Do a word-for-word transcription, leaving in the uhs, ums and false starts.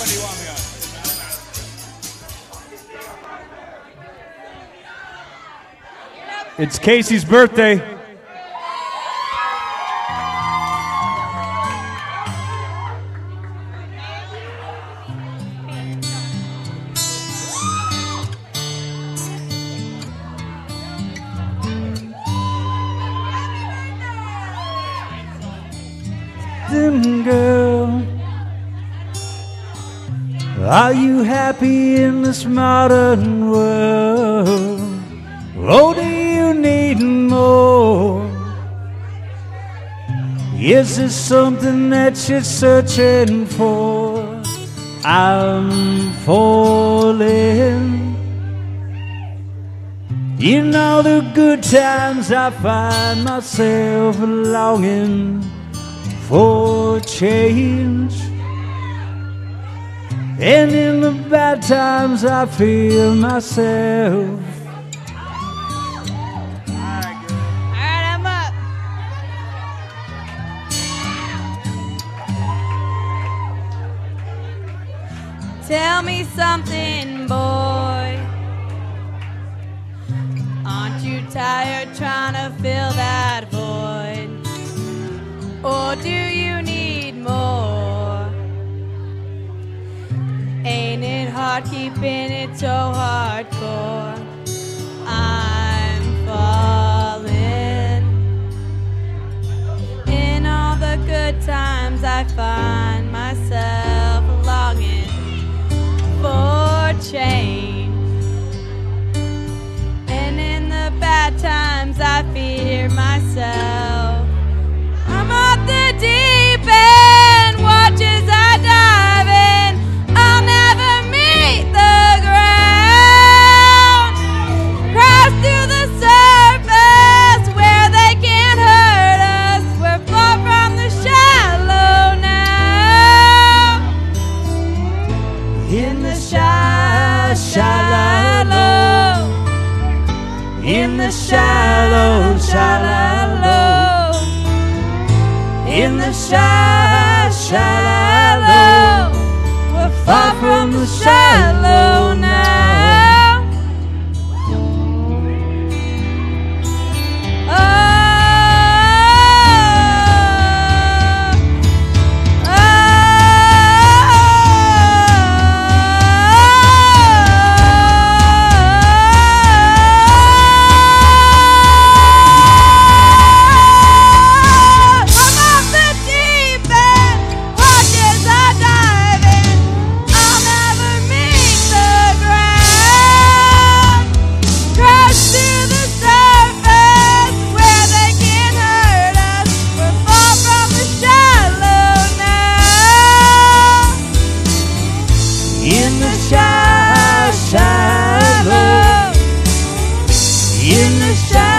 It's Casey's birthday. Girl, are you happy in this modern world? Oh, do you need more? Is this something that you're searching for? I'm falling. In all the good times I find myself longing for change, and in the bad times I feel myself. Alright, I'm up. Tell me something, boy. Aren't you tired trying to fill that void? Or do you need more? Ain't it hard keeping it so hardcore? I'm falling. In all the good times I find myself longing for change, and in the bad times I fear myself. I'm off the deep end, watch as I dive in. I'll never meet the ground. Crash through the surface where they can't hurt us. We're far from the shallow now. In the shy, shallow. In the shallow, shallow. In the shy, shallow, we're far from the shallow now. Oh, oh, in the shallow, in the shallow.